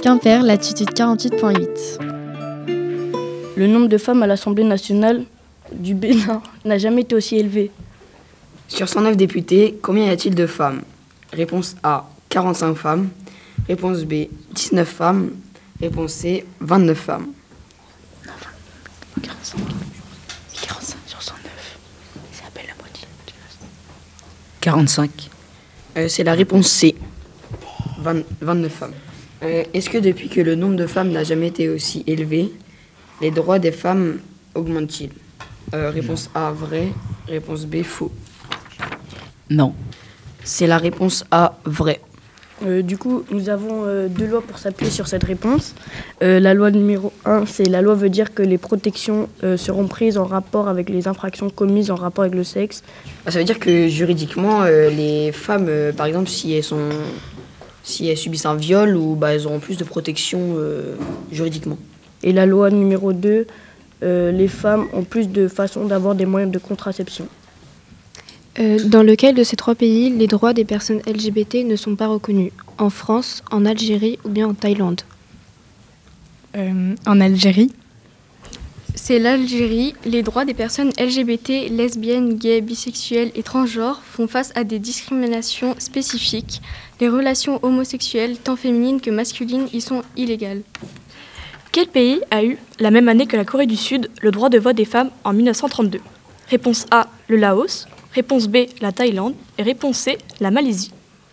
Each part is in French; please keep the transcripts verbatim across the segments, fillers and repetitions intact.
Quimper, latitude quarante-huit virgule huit. Le nombre de femmes à l'Assemblée nationale du Bénin n'a jamais été aussi élevé. Sur cent neuf députés, combien y a-t-il de femmes? Réponse A, quarante-cinq femmes. Réponse B, dix-neuf femmes. Réponse C, vingt-neuf femmes. Non, quarante-cinq. quarante-cinq sur cent neuf. C'est à peine la moitié. quarante-cinq. Euh, c'est la réponse C, vingt, vingt-neuf femmes. Euh, est-ce que depuis que le nombre de femmes n'a jamais été aussi élevé, les droits des femmes augmentent-ils? euh, Réponse A, vrai. Réponse B, faux. Non. C'est la réponse A, vrai. Euh, du coup, nous avons euh, deux lois pour s'appuyer sur cette réponse. Euh, la loi numéro un, c'est la loi veut dire que les protections euh, seront prises en rapport avec les infractions commises en rapport avec le sexe. Ça veut dire que juridiquement, euh, les femmes, euh, par exemple, si elles, sont, si elles subissent un viol, ou, bah, elles auront plus de protection euh, juridiquement. Et la loi numéro deux, euh, les femmes ont plus de façons d'avoir des moyens de contraception. Euh, dans lequel de ces trois pays, les droits des personnes L G B T ne sont pas reconnus? En France, en Algérie ou bien en Thaïlande? euh, En Algérie. C'est l'Algérie. Les droits des personnes L G B T, lesbiennes, gays, bisexuelles et transgenres font face à des discriminations spécifiques. Les relations homosexuelles, tant féminines que masculines, y sont illégales. Quel pays a eu, la même année que la Corée du Sud, le droit de vote des femmes en dix-neuf cent trente-deux? Réponse A, le Laos. Réponse B, la Thaïlande. Et réponse C, la Malaisie.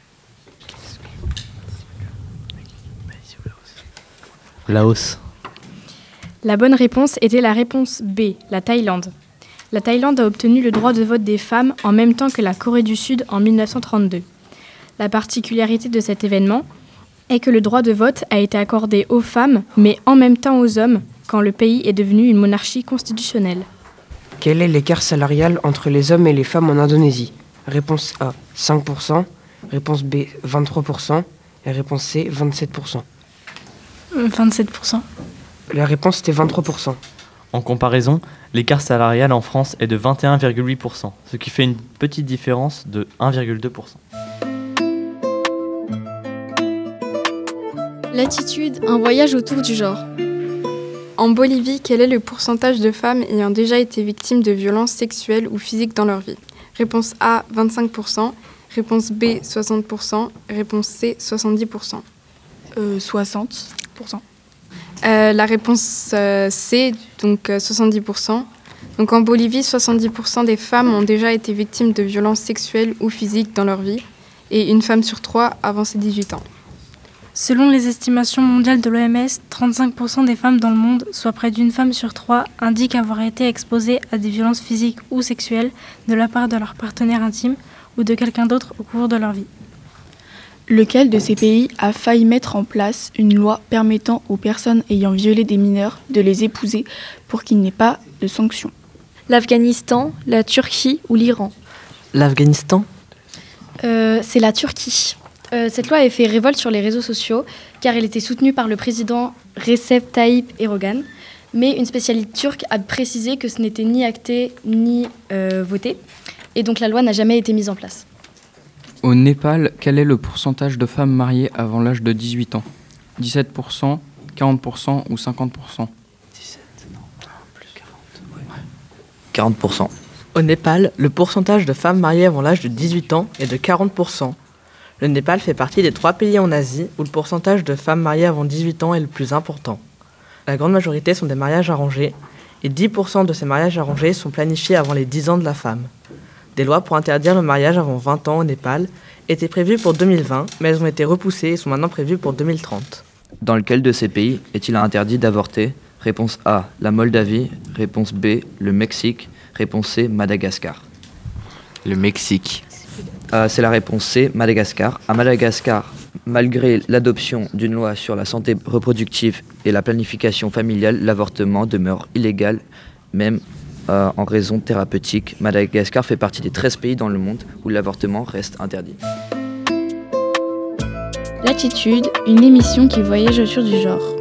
Laos. La bonne réponse était la réponse B, la Thaïlande. La Thaïlande a obtenu le droit de vote des femmes en même temps que la Corée du Sud en dix-neuf cent trente-deux. La particularité de cet événement est que le droit de vote a été accordé aux femmes, mais en même temps aux hommes, quand le pays est devenu une monarchie constitutionnelle. Quel est l'écart salarial entre les hommes et les femmes en Indonésie? Réponse A, cinq pour cent. Réponse B, vingt-trois pour cent. Et réponse C, vingt-sept pour cent. vingt-sept pour cent. La réponse était vingt-trois pour cent. En comparaison, l'écart salarial en France est de vingt et un virgule huit pour cent, ce qui fait une petite différence de un virgule deux pour cent. Latitude, un voyage autour du genre. En Bolivie, quel est le pourcentage de femmes ayant déjà été victimes de violences sexuelles ou physiques dans leur vie? Réponse A, vingt-cinq pour cent. Réponse B, soixante pour cent. Réponse C, soixante-dix pour cent. Euh, soixante pour cent. Euh, la réponse euh, C, donc euh, soixante-dix pour cent. Donc en Bolivie, soixante-dix pour cent des femmes ont déjà été victimes de violences sexuelles ou physiques dans leur vie, et une femme sur trois avant ses dix-huit ans. Selon les estimations mondiales de l'O M S, trente-cinq pour cent des femmes dans le monde, soit près d'une femme sur trois, indiquent avoir été exposées à des violences physiques ou sexuelles de la part de leur partenaire intime ou de quelqu'un d'autre au cours de leur vie. Lequel de ces pays a failli mettre en place une loi permettant aux personnes ayant violé des mineurs de les épouser pour qu'il n'y ait pas de sanctions? L'Afghanistan, la Turquie ou l'Iran? L'Afghanistan? Euh, c'est la Turquie. Euh, cette loi a fait révolte sur les réseaux sociaux car elle était soutenue par le président Recep Tayyip Erdogan. Mais une spécialiste turque a précisé que ce n'était ni acté ni euh, voté. Et donc la loi n'a jamais été mise en place. Au Népal, quel est le pourcentage de femmes mariées avant l'âge de dix-huit ans? dix-sept pour cent, quarante pour cent ou cinquante pour cent? dix-sept, non, plus quarante, ouais. quarante pour cent. Au Népal, le pourcentage de femmes mariées avant l'âge de dix-huit ans est de quarante pour cent. Le Népal fait partie des trois pays en Asie où le pourcentage de femmes mariées avant dix-huit ans est le plus important. La grande majorité sont des mariages arrangés et dix pour cent de ces mariages arrangés sont planifiés avant les dix ans de la femme. Des lois pour interdire le mariage avant vingt ans au Népal étaient prévues pour deux mille vingt, mais elles ont été repoussées et sont maintenant prévues pour deux mille trente. Dans lequel de ces pays est-il interdit d'avorter? Réponse A, la Moldavie. Réponse B, le Mexique. Réponse C, Madagascar. Le Mexique. Euh, c'est la réponse C, Madagascar. À Madagascar, malgré l'adoption d'une loi sur la santé reproductive et la planification familiale, l'avortement demeure illégal, même euh, en raison thérapeutique. Madagascar fait partie des treize pays dans le monde où l'avortement reste interdit. Latitude, une émission qui voyage autour du genre.